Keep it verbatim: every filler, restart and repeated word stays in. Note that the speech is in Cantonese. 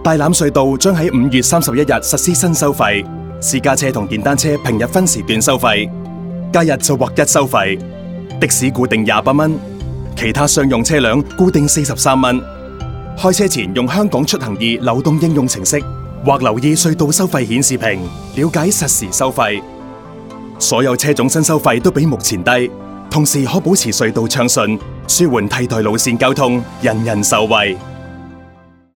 大欖隧道將喺五月三十一日實施新收費，私家車同電單車平日分時段收費，假日就劃一收費。的士固定廿八蚊，其他商用車輛固定四十三蚊。開車前用香港出行易流動應用程式，或留意隧道收費顯示屏，了解實時收費。所有車種新收費都比目前低，同時可保持隧道暢順，舒緩替代路線交通，人人受惠。